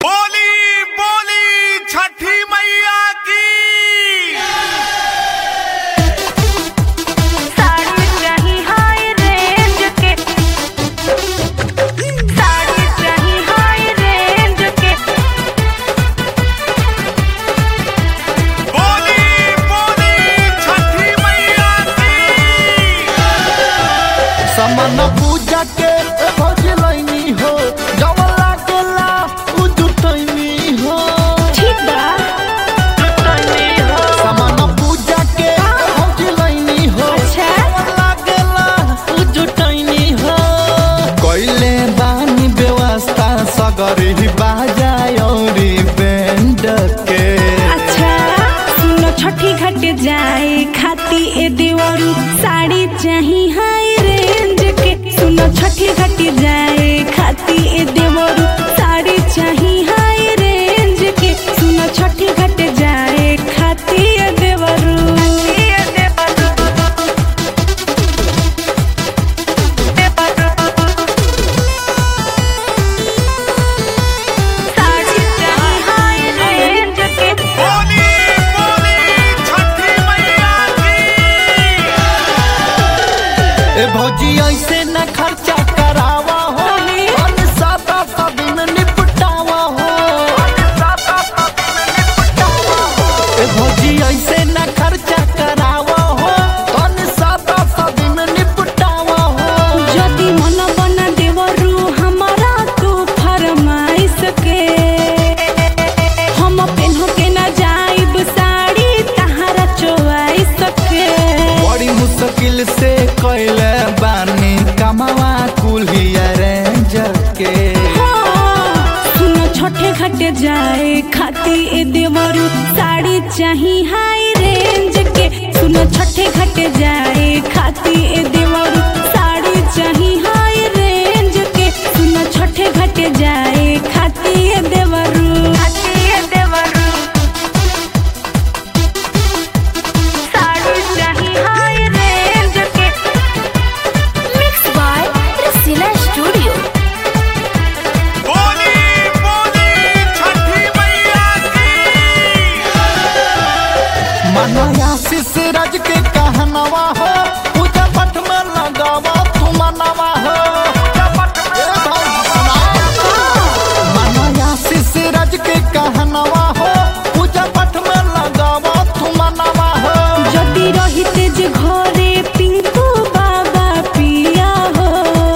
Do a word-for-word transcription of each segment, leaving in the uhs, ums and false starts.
बोली बोली छठी मैया की। साड़ी चाहिए हाई रेंज के, साड़ी चाहिए हाई रेंज के। बोली बोली छठी मैया की। समन पूजा के भजलैनी हो जवला केला उजुटैनी हो। ठीक बा, जुटैनी हो। समन पूजा के भजलैनी हो अच्छा। जवला केला उजुटैनी हो। कइले बानी व्यवस्था सगरी बाजाय औरी बैंड के। अच्छा सुनो छठी घाट जाए खाती ए देवरू साड़ी चाहिए हाई रेंज के। सुनो छठी घाट जाए खाती ए देवरू साड़ी चाहिए हाई रेंज के। सुनो छठी घाट जाए खाती ए देवरू साड़ी चाहिए हाई रेंज के। बोली बोली छठी मैया की। ए भौजी ऐसे न खर्चा करावा हो और सादा सबिन निपटावा हो। ए भौजी ऐसे न खर्चा करावा हो और सादा सबिन निपटावा हो। जदि मन बना देवरू हमारा तू फरमाइश के। हम पेन्ह के न जाइब साड़ी तहारा चोवाइस के। बड़ी मुश्किल से कैले बानी कमावा कुलिया रेंज के। हाँ, सुनो छठे घाट जाए खाती ए देवरू साड़ी चाहिए हाई रेंज के। सुनो छठे घाट जाए खाती ए देवरू साड़ी चाहिए हाई रेंज के। सुनो छठे घाट जाए खाती ए देवरू खाती ए देवरू साड़ी चाहिए हाई रेंज के। Mix by Rasila studio. बोली बोली छठी मैया की। मनया शिशरज के कहनवा हो पूजा पठ में लगावा तू मनवा हो। ए भाई सुना। मनया शिशरज के कहनवा हो पूजा पठ में लगावा तू मनवा हो। जदि रहिते जे घरे पिंकू बाबा पिया हो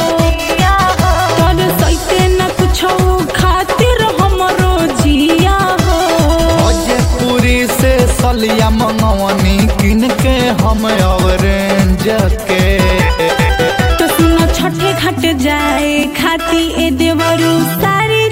तोर सैते न कुछो खातिर हमरो जिया हो। पूरी से सलिया मंगवनी किन के हम ऑरेंज के। तो सुनो छठे घाट जाए खाती ए देवरू साड़ी